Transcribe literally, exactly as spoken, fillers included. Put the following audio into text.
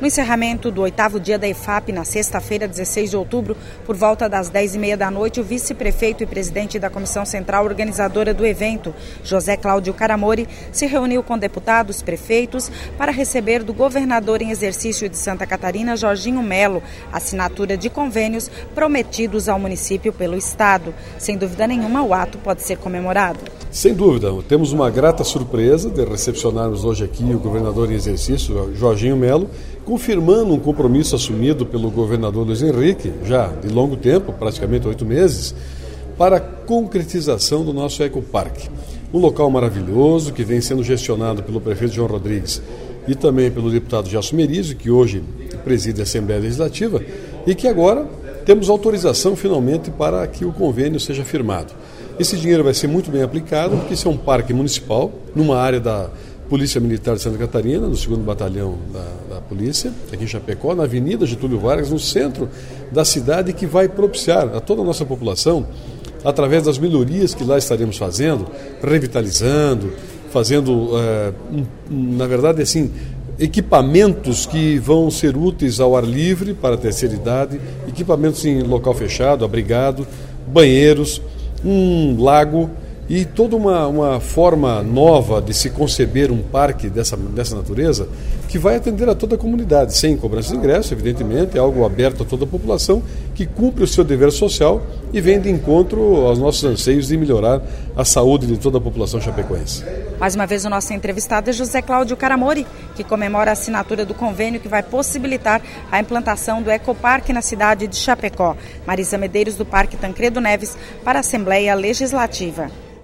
encerramento do oitavo dia da EFAP, na sexta-feira, dezesseis de outubro, por volta das dez e meia da noite, o vice-prefeito e presidente da Comissão Central Organizadora do evento, José Cláudio Caramori, se reuniu com deputados, prefeitos, para receber do governador em exercício de Santa Catarina, Jorginho Melo, assinatura de convênios prometidos ao município pelo Estado. Sem dúvida nenhuma, o ato pode ser comemorado. Sem dúvida, temos uma grata surpresa de recepcionarmos hoje aqui o governador em exercício, Jorginho Melo, confirmando um compromisso assumido pelo governador Luiz Henrique, já de longo tempo, praticamente oito meses, para a concretização do nosso ecoparque. Um local maravilhoso que vem sendo gestionado pelo prefeito João Rodrigues e também pelo deputado Gelson Merizio, que hoje preside a Assembleia Legislativa, e que agora temos autorização finalmente para que o convênio seja firmado. Esse dinheiro vai ser muito bem aplicado, porque isso é um parque municipal, numa área da Polícia Militar de Santa Catarina, no segundo Batalhão da, da Polícia, aqui em Chapecó, na Avenida Getúlio Vargas, no centro da cidade, que vai propiciar a toda a nossa população, através das melhorias que lá estaremos fazendo, revitalizando, fazendo, é, um, na verdade, assim, equipamentos que vão ser úteis ao ar livre para a terceira idade, equipamentos em local fechado, abrigado, banheiros, um lago e toda uma, uma forma nova de se conceber um parque dessa, dessa natureza que vai atender a toda a comunidade, sem cobrança de ingresso, evidentemente, é algo aberto a toda a população que cumpre o seu dever social e vem de encontro aos nossos anseios de melhorar a saúde de toda a população chapecoense. Mais uma vez o nosso entrevistado é José Cláudio Caramori, que comemora a assinatura do convênio que vai possibilitar a implantação do ecoparque na cidade de Chapecó. Marisa Medeiros, do Parque Tancredo Neves, para a Assembleia Legislativa.